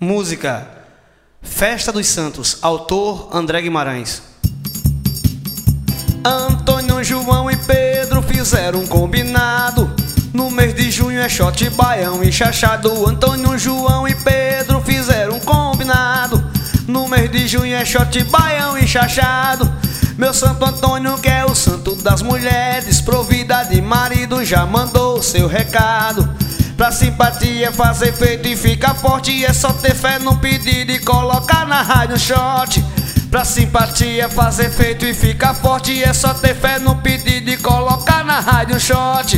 Música Festa dos Santos, autor André Guimarães. Antônio, João e Pedro fizeram um combinado. No mês de junho é shot, baião e chachado. Antônio, João e Pedro fizeram um combinado. No mês de junho é shot, baião e chachado. Meu Santo Antônio, que é o santo das mulheres, provida de marido, já mandou seu recado. Pra simpatia fazer feito e ficar forte, é só ter fé no pedido e colocar na rádio shot. Pra simpatia fazer feito e ficar forte, é só ter fé no pedido e colocar na rádio shot.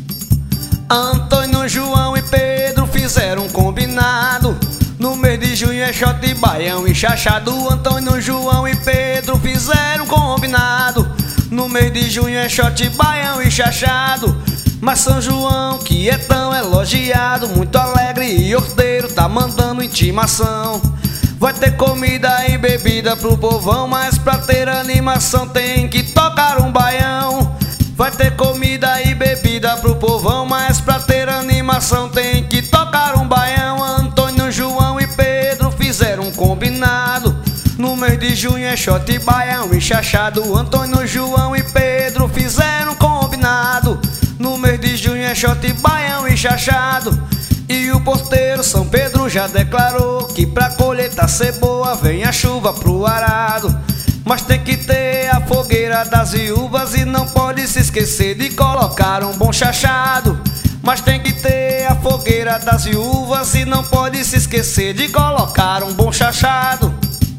Antônio, João e Pedro fizeram um combinado. No mês de junho é shot, baião e chachado. Antônio, João e Pedro fizeram um combinado. No mês de junho é shot, baião e chachado. Mas São João, que é tão elogiado, muito alegre e horteiro, tá mandando intimação. Vai ter comida e bebida pro povão, mas pra ter animação tem que tocar um baião. Vai ter comida e bebida pro povão, mas pra ter animação tem que tocar um baião. Antônio, João e Pedro fizeram um combinado. No mês de junho é shot, baião e chachado. Antônio, João e Pedro fizeram um combinado. No mês de junho é shot, baião e chachado. E o porteiro São Pedro já declarou que pra colheita ser boa vem a chuva pro arado. Mas tem que ter a fogueira das viúvas e não pode se esquecer de colocar um bom chachado. Mas tem que ter a fogueira das viúvas e não pode se esquecer de colocar um bom chachado.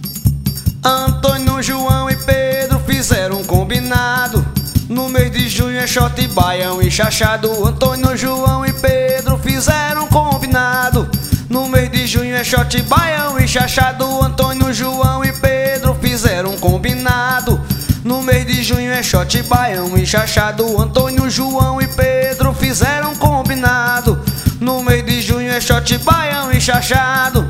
Antônio, João e Pedro fizeram um combinado. No mês de junho é shot, baião e chachado. Antônio, João e Pedro fizeram um combinado. No mês de junho é shot, baião e chachado. Antônio, João e Pedro fizeram um combinado. No mês de junho é shot, baião e chachado. Antônio, João e Pedro fizeram um combinado. No mês de junho é shot, baião e chachado.